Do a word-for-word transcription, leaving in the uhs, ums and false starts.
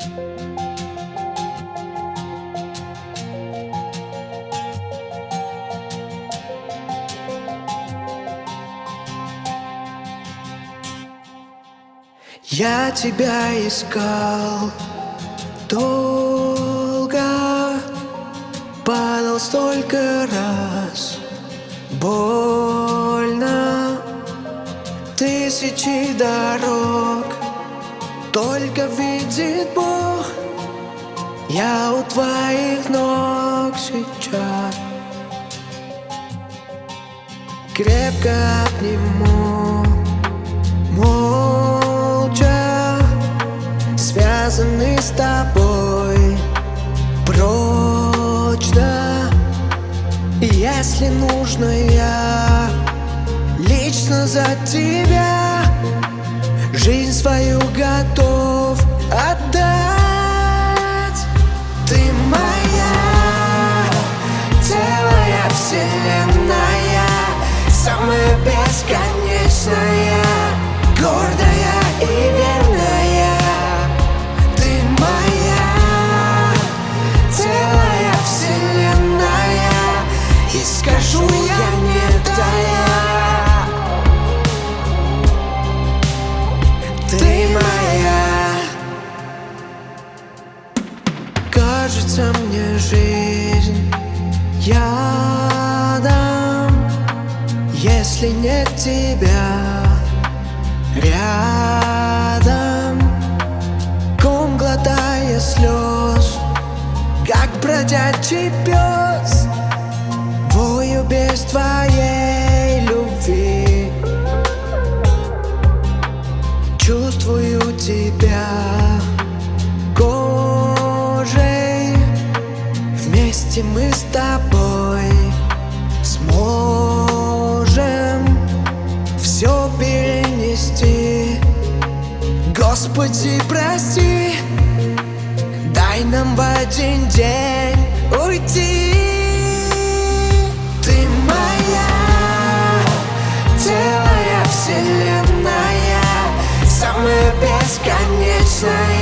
Я тебя искал долго, падал столько раз, больно, тысячи дорог, только видит Бог. Я у твоих ног сейчас, крепко обниму, молча, связаны с тобой прочно. И если нужно, я лично за тебя жизнь свою готов отдать. Ты моя целая вселенная, самая бесконечная, гордая и верная. Ты моя целая вселенная, и скажу я не тая. Ты моя. Кажется мне жизнь ядом, если нет тебя рядом. Ком глотая слез, как бродячий пес, вою без твоей любви. Чувствую тебя кожей, вместе мы с тобой сможем все перенести. Господи, прости, дай нам в один день уйти. Ты моя целая вселенная, самая бесконечная,